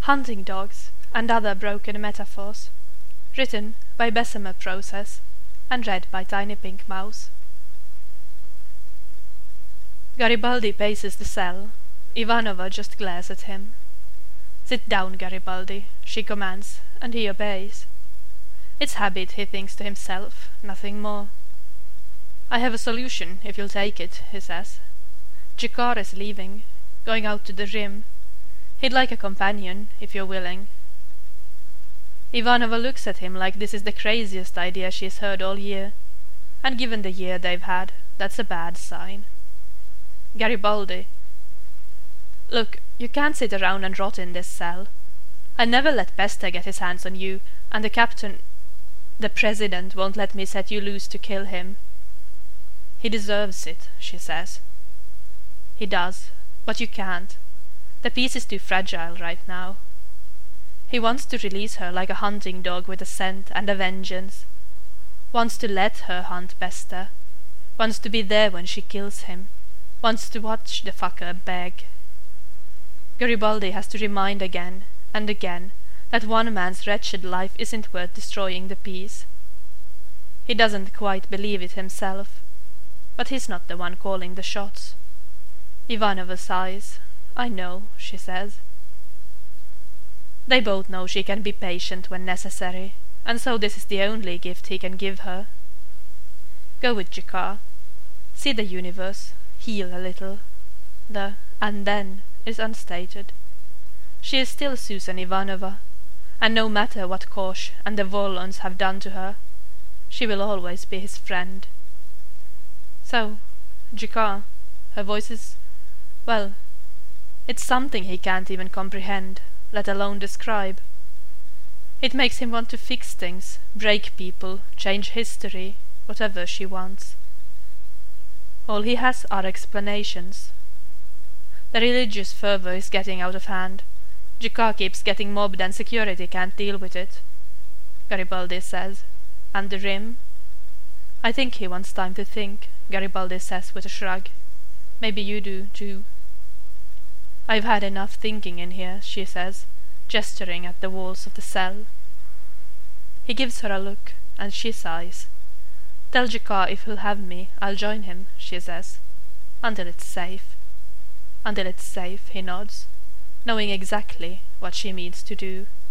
Hunting Dogs and Other Broken Metaphors, written by Bessemer Process and read by Tiny Pink Mouse. Garibaldi paces the cell. Ivanova just glares at him. "Sit down, Garibaldi," she commands, and he obeys. It's habit, he thinks to himself, nothing more. "I have a solution, if you'll take it," he says. "G'Kar is leaving, going out to the rim. He'd like a companion, if you're willing." Ivanova looks at him like this is the craziest idea she's heard all year, and given the year they've had, that's a bad sign. "Garibaldi, look, you can't sit around and rot in this cell. I never let Pesta get his hands on you, and the president won't let me set you loose to kill him." "He deserves it," she says. "He does, but you can't. The peace is too fragile right now. He wants to release her like a hunting dog with a scent and a vengeance. Wants to let her hunt Pesta. Wants to be there when she kills him. Wants to watch the fucker beg." Garibaldi has to remind again and again that one man's wretched life isn't worth destroying the peace. He doesn't quite believe it himself, but he's not the one calling the shots. Ivanova sighs. "I know," she says. They both know she can be patient when necessary, and so this is the only gift he can give her. Go with G'Kar. See the universe. Heal a little. The "and then" is unstated. She is still Susan Ivanova, and no matter what Kosh and the Vorlons have done to her, she will always be his friend. So, G'Kar, her voice is, well, it's something he can't even comprehend, let alone describe. It makes him want to fix things, break people, change history, whatever she wants. All he has are explanations. The religious fervour is getting out of hand. G'Kar keeps getting mobbed and security can't deal with it. Garibaldi says, "And the rim?" "I think he wants time to think," Garibaldi says with a shrug. "Maybe you do, too." "I've had enough thinking in here," she says, gesturing at the walls of the cell. He gives her a look, and she sighs. "Tell G'Kar if he'll have me, I'll join him," she says. "Until it's safe." "Until it's safe," he nods, knowing exactly what she means to do.